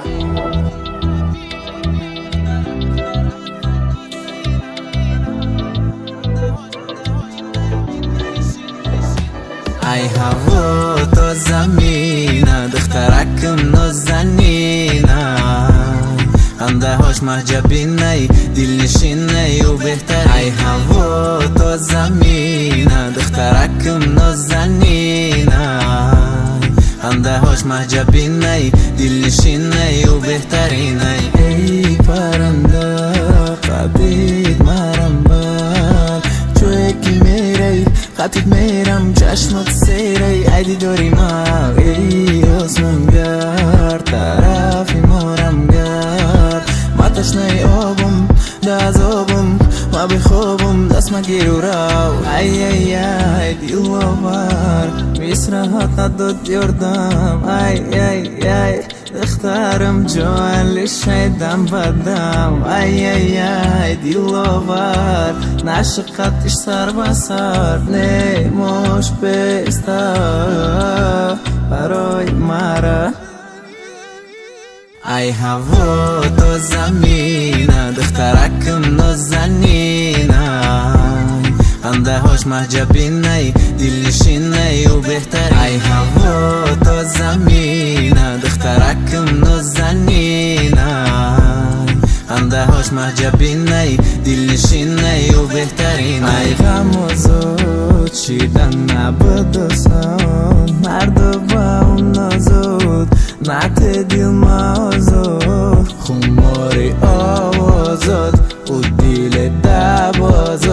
ای هوا تا زمینه دخترکم نازنینه خنده هاش محجبینه دل نشینه و بهتر ای هوا تا زمینه دخترکم نازنینه خنده هاش محجبینه دل نشینه و بهترینه ای پرنده قبید مرم بر جوی میری خطید میرم چشمت سیری ایدی داری ما ای آسمانگر طرفی مارم گر ما تشنه آبم دازابم ما بخوابم دست ما گیرو راو ای دیل آور میسرحات نداد یردم ای دخترم جوان لشیدم بدم ای دیل آور نشقتش سر بسر نموش بیستا برای مرا ای هوا تا زمینه دخترکم نازنینه خنده هاش محجبینه دل نشینه و بهتر ای هوا تا زمینه دخترکم نازنینه خنده هاش محجبینه دل نشینه و بهترین ای غم و زود چیدن نبودسان مرد با اون نازود نعت دل مازود خماری آوازد و دل دبازد